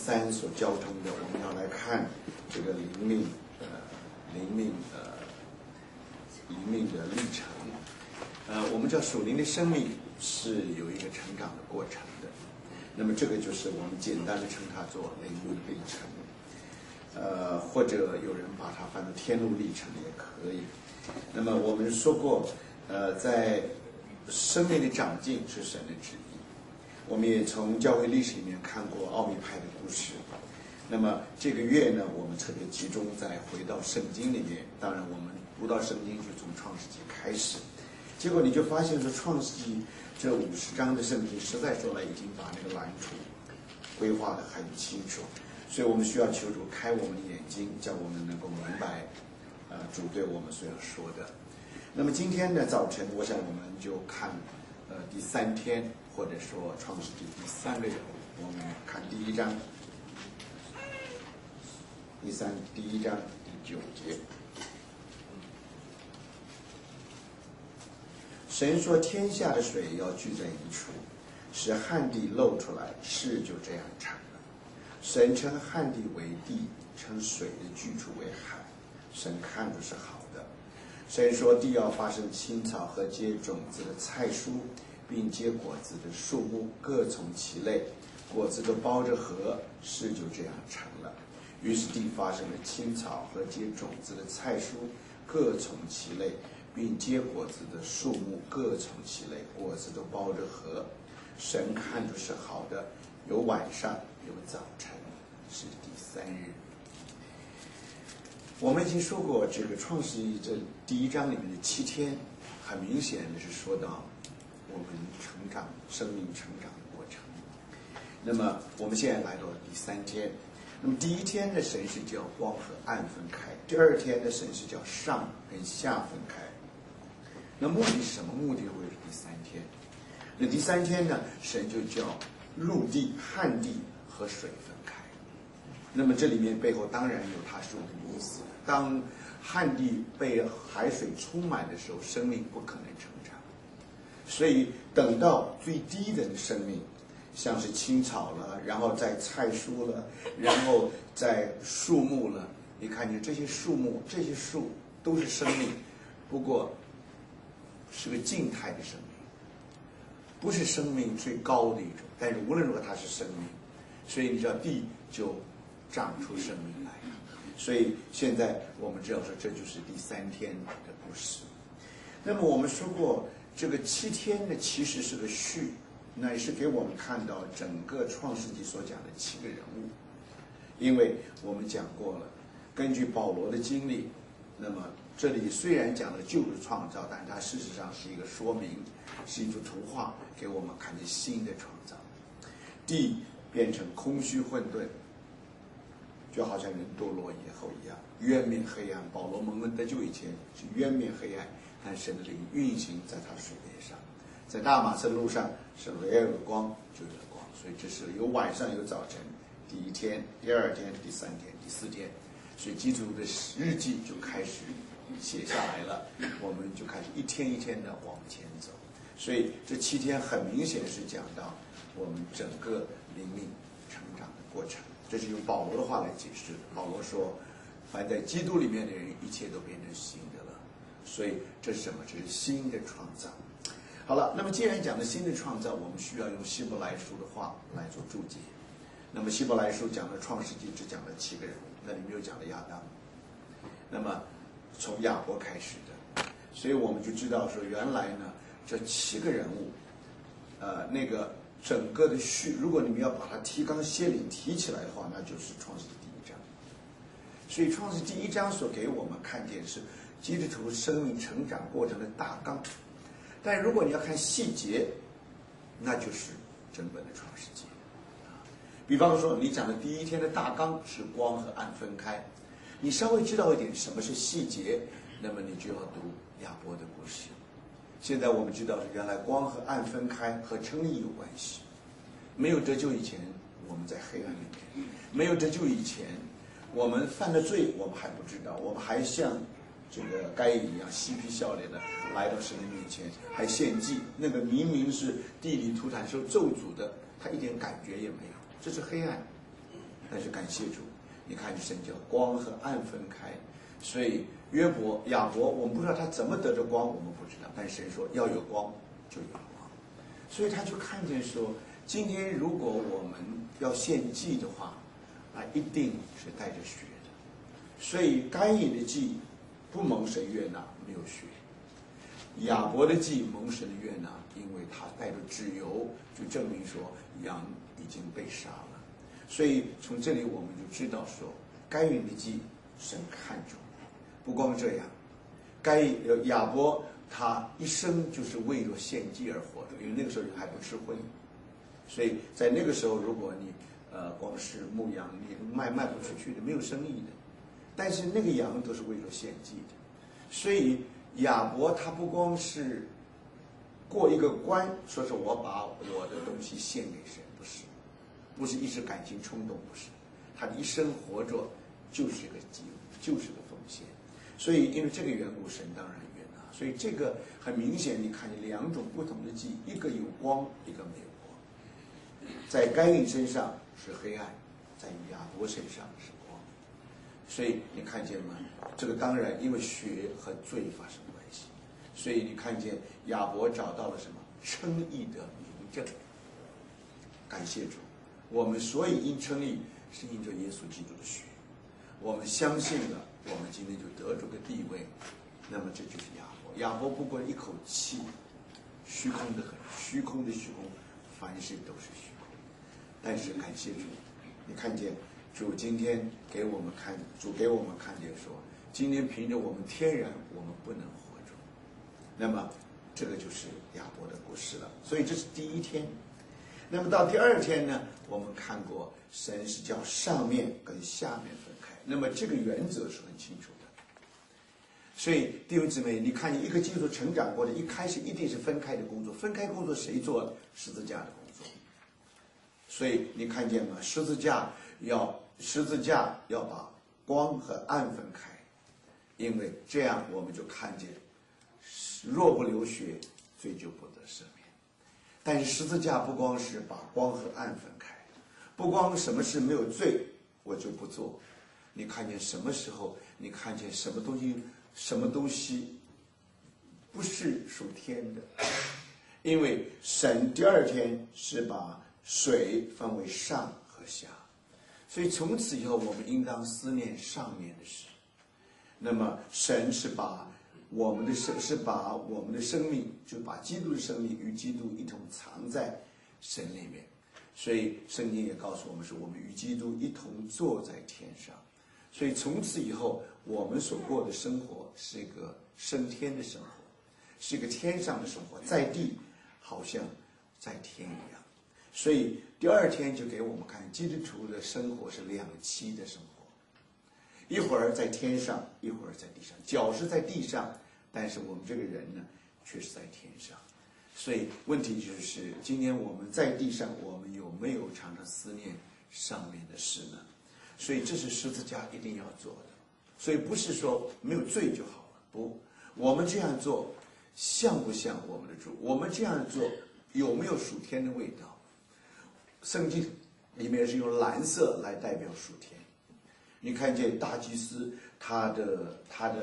3所交通的，我们要来看这个灵命的历程。我们叫属灵的生命是有一个成长的过程的，那么这个就是我们简单的称它做灵命历程，或者有人把它翻作天路历程也可以。那么我们说过，在生命的长进是神的旨意。我们也从教会历史里面看过奥秘派的故事。那么这个月呢，我们特别集中在回到圣经里面。当然，我们读到圣经就从创世纪开始。结果你就发现说，创世纪这50章的圣经，实在说来已经把那个蓝图规划得很清楚。所以我们需要求主开我们的眼睛，叫我们能够明白，主对我们所要说的。那么今天的早晨，我想我们就看，第3天，或者说创世纪第3个人物。我们看第1章，第1章第9节。神说：“天下的水要聚在一处，使旱地露出来，事就这样成了。神称旱地为地，称水的居处为海。神看着是好的。神说：地要发生青草和结种子的菜蔬，并结果子的树木，各从其类，果子都包着核，事就这样成了。于是地发生了青草和结种子的菜蔬，各从其类，并结果子的树木，各从其类，果子都包着核。神看着是好的。有晚上，有早晨，是第3日。”我们已经说过，这个创世纪这第1章里面的7天，很明显的是说到我们生命成长的过程。那么我们现在来到了第3天。那么第1天的神是叫光和暗分开，第2天的神是叫上跟下分开。那目的是什么？目的会是第3天。那第3天呢，神就叫陆地、旱地和水分开。那么这里面背后当然有他说的意思。当旱地被海水充满的时候，生命不可能成长。所以等到最低的生命，像是青草了，然后在菜蔬了，然后在树木了，你看见这些树木、这些树都是生命，不过是个静态的生命，不是生命最高的一种，但是无论如何它是生命。所以你知道地就长出生命来。所以现在我们知道说，这就是第3天的故事。那么我们说过，这个7天呢，其实是个序，那也是给我们看到整个创世纪所讲的7个人物。因为我们讲过了，根据保罗的经历，那么这里虽然讲了旧的创造，但它事实上是一个说明，是一幅图画，给我们看见新的创造。地变成空虚混沌，就好像人堕落以后一样，渊面黑暗。保罗蒙恩得救以前是渊面黑暗，但神的灵运行在他水面上。在大马色路上，是唯有光就有了光。所以这是有晚上有早晨，第1天、第2天、第3天、第4天。所以基督的日记就开始写下来了，我们就开始一天一天的往前走。所以这7天很明显是讲到我们整个灵命成长的过程。这是用保罗的话来解释的。保罗说，凡在基督里面的人，一切都变成新的了。所以这是什么？这是新的创造。好了，那么既然讲的新的创造，我们需要用希伯来书的话来做注解。那么希伯来书讲的创世纪只讲了7个人物，那里面又讲了亚当，那么从亚伯开始的。所以我们就知道说，原来呢这7个人物，那个整个的序，如果你们要把它提纲挈领提起来的话，那就是创世纪第1章。所以创世纪第1章所给我们看见是基督徒生命成长过程的大纲。但如果你要看细节，那就是整本的创世纪。比方说你讲的第1天的大纲是光和暗分开，你稍微知道一点什么是细节，那么你就要读亚伯的故事。现在我们知道原来光和暗分开和称义有关系。没有得救以前，我们在黑暗里面；没有得救以前，我们犯了罪，我们还不知道，我们还像这个该隐一样嬉皮笑脸的来到神的面前，还献祭。那个明明是地里土产受咒诅的，他一点感觉也没有，这是黑暗。 但是感谢主，你看神叫光和暗分开，所以亚伯，我们不知道他怎么得着光，我们不知道，但神说要有光就有光，所以他就看见说，今天如果我们要献祭的话，一定是带着血的，所以该隐的祭不蒙神悦纳，没有血；亚伯的祭蒙神的悦纳，因为他带着脂油，就证明说羊已经被杀了。所以从这里我们就知道说，该隐的祭神看重。不光这样，亚伯他一生就是为了献祭而活的，因为那个时候还不吃荤，所以在那个时候，如果你光是牧羊，你卖不出去的，没有生意的。但是那个羊都是为了献祭的，所以亚伯他不光是过一个关，说是我把我的东西献给神，不是一时感情冲动，不是，他的一生活着就是个祭物，就是个奉献。所以因为这个缘故，神当然悦纳。所以这个很明显，你看见两种不同的祭，一个有光，一个没有光。在该隐身上是黑暗，在亚伯身上是光。所以你看见吗？这个当然因为血和罪发生关系，所以你看见亚伯找到了什么？称义的明证。感谢主，我们所以因称义是因着耶稣基督的血，我们相信了，我们今天就得着个地位。那么这就是亚伯。亚伯不过一口气，虚空的很，虚空的虚空，凡事都是虚空。但是感谢主，你看见主今天给我们看，主给我们看见说，今天凭着我们天然，我们不能活着。那么这个就是亚伯的故事了。所以这是第一天。那么到第二天呢，我们看过神是叫上面跟下面分开，那么这个原则是很清楚的。所以弟兄姊妹，你看一个基督徒成长过的，一开始一定是分开的工作，分开工作谁做？十字架的工作。所以你看见吗？十字架要把光和暗分开，因为这样我们就看见，若不流血，罪就不得赦免。但是十字架不光是把光和暗分开，不光什么事没有罪我就不做。你看见什么时候，你看见什么东西不是属天的，因为神第二天是把水分为上和下，所以从此以后我们应当思念上面的事。那么神是把我们的生命，就把基督的生命与基督一同藏在神里面。所以圣经也告诉我们说，我们与基督一同坐在天上。所以从此以后，我们所过的生活是一个升天的生活，是一个天上的生活，在地好像在天一样。所以第二天就给我们看，基督徒的生活是两栖的生活，一会儿在天上，一会儿在地上。脚是在地上，但是我们这个人呢，却是在天上。所以问题就是，今天我们在地上，我们有没有常常思念上面的事呢？所以这是十字架一定要做的。所以不是说没有罪就好了，不，我们这样做像不像我们的主？我们这样做有没有属天的味道？圣经里面是用蓝色来代表属天。你看见大祭司他的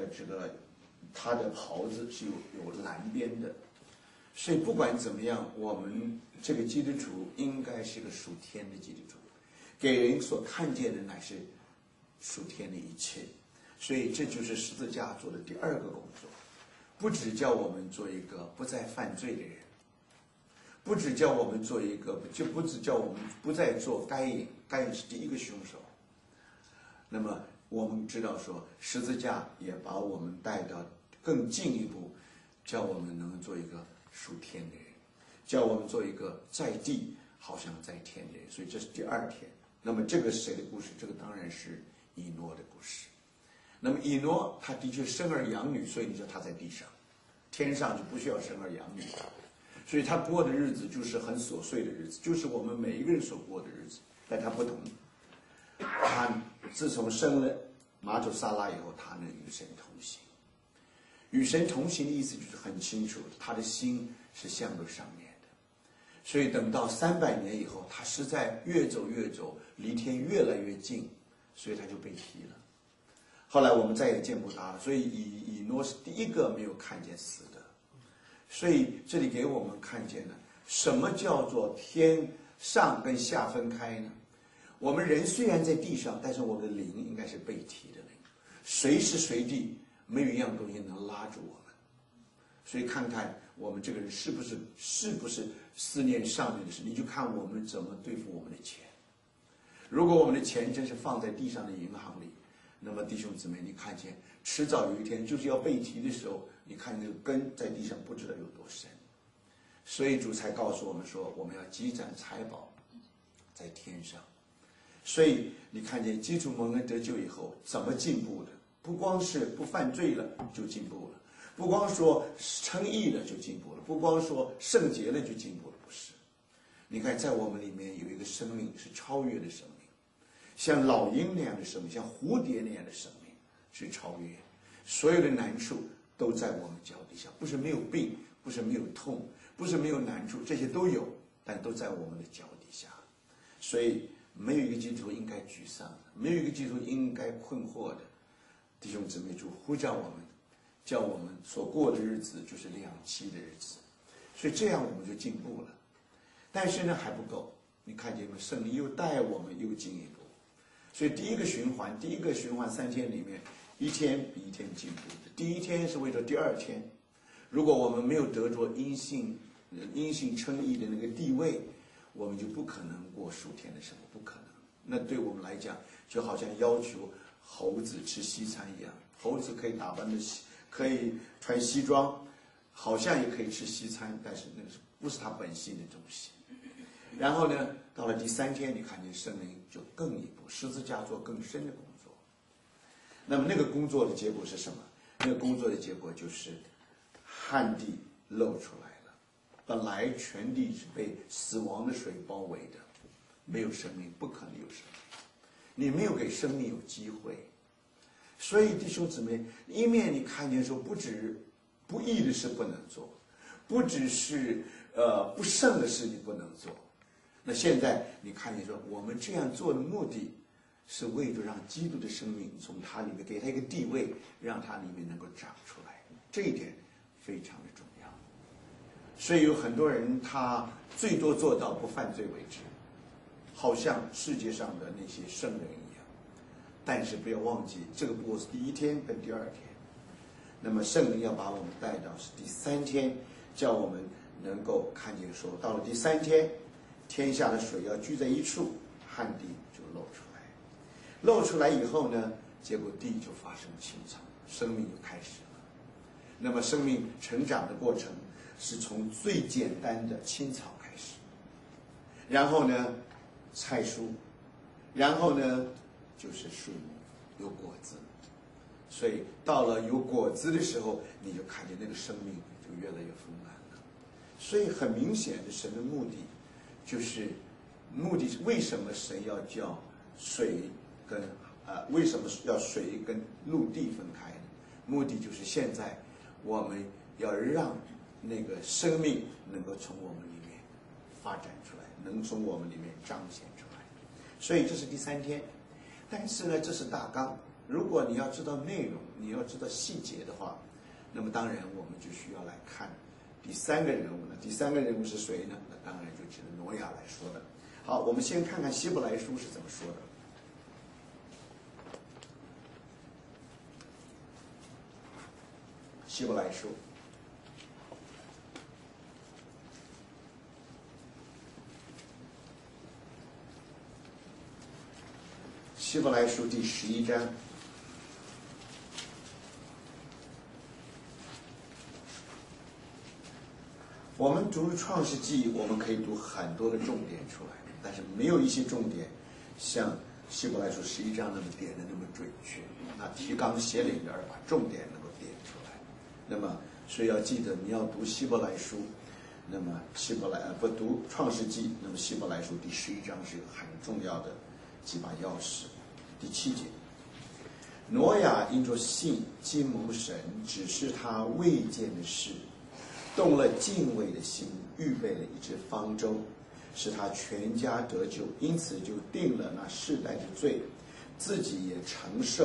袍子是有蓝边的，所以不管怎么样，我们这个基督徒应该是个属天的基督徒，给人所看见的乃是属天的一切。所以这就是十字架做的第二个工作，不只叫我们做一个不再犯罪的人，不只叫我们做一个，不只叫我们不再做该隐是第一个凶手。那么我们知道说，十字架也把我们带到更进一步，叫我们能做一个属天的人，叫我们做一个在地好像在天的人。所以这是第二天。那么这个是谁的故事？这个当然是以诺的故事。那么以诺他的确生儿养女，所以你说他在地上，天上就不需要生儿养女了。所以他过的日子就是很琐碎的日子，就是我们每一个人所过的日子，但他不同。他自从生了马土撒拉以后，他能与神同行。与神同行的意思就是很清楚，他的心是向着上面的。 所以等到300年以后，他实在越走越走，离天越来越近，所以他就被提了。后来我们再也见不他了，所以以诺是第一个没有看见死的。所以这里给我们看见了什么叫做天上跟下分开呢？我们人虽然在地上，但是我们的灵应该是被提的灵，随时随地没有一样东西能拉住我们。所以看看我们这个人是不是思念上面的事，你就看我们怎么对付我们的钱。如果我们的钱真是放在地上的银行里，那么弟兄姊妹，你看见迟早有一天就是要被提的时候，你看那个根在地上不知道有多深。所以主才告诉我们说，我们要积攒财宝在天上。所以你看见基督蒙恩得救以后怎么进步的？不光是不犯罪了就进步了，不光说称义了就进步了，不光说圣洁了就进步了，不是。你看在我们里面有一个生命是超越的生命，像老鹰那样的生命，像蝴蝶那样的生命是超越。所有的难处都在我们脚底下，不是没有病，不是没有痛，不是没有难处，这些都有，但都在我们的脚底下。所以没有一个基督徒应该沮丧的，没有一个基督徒应该困惑的。弟兄姊妹，主呼召我们，叫我们所过的日子就是两期的日子，所以这样我们就进步了。但是呢还不够，你看见吗？圣灵又带我们又进一步。所以第一个循环3天里面，一天比一天进步的。第一天是为了第二天，如果我们没有得着因信称义的那个地位，我们就不可能过数天的生活，不可能。那对我们来讲，就好像要求猴子吃西餐一样，猴子可以打扮的，可以穿西装，好像也可以吃西餐，但是那个不是他本性的东西。然后呢，到了第3天，你看见圣灵就更一步，十字架做更深的工作。那么那个工作的结果是什么？那个工作的结果就是旱地露出来了。本来全地是被死亡的水包围的，没有生命，不可能有生命。你没有给生命有机会。所以弟兄姊妹，一面你看见说，不止不义的事不能做，不只是不圣的事你不能做。那现在你看见说，我们这样做的目的是为了让基督的生命从他里面给他一个地位，让他里面能够长出来，这一点非常的重要。所以有很多人他最多做到不犯罪为止，好像世界上的那些圣人一样。但是不要忘记，这个不过是第一天跟第二天。那么圣灵要把我们带到是第3天，叫我们能够看见说，到了第3天，天下的水要聚在一处，旱地就露出来。露出来以后呢，结果地就发生青草，生命就开始了。那么生命成长的过程是从最简单的青草开始，然后呢菜蔬，然后呢就是树木有果子。所以到了有果子的时候，你就看见那个生命就越来越丰满了。所以很明显的，神的目的就是为什么神要叫水跟为什么要水跟陆地分开呢？目的就是现在我们要让那个生命能够从我们里面发展出来，能从我们里面彰显出来。所以这是第3天。但是呢，这是大纲。如果你要知道内容，你要知道细节的话，那么当然我们就需要来看第3个人物呢。第3个人物是谁呢？那当然就指着挪亚来说的。好，我们先看看希伯来书是怎么说的。希伯来书希伯来书第11章。我们读创世纪，我们可以读很多的重点出来，但是没有一些重点像希伯来书11章那么点的那么准确，那提纲挈领的而把重点能够点出来。那么所以要记得，你要读希伯来书，那么不读创世纪，那么希伯来书第11章是一个很重要的几把钥匙。第7节，挪亚因着信既蒙神指示他未见的事， 动了敬畏的心，预备了一只方舟，使他全家得救，因此就定了那世代的罪，自己也承受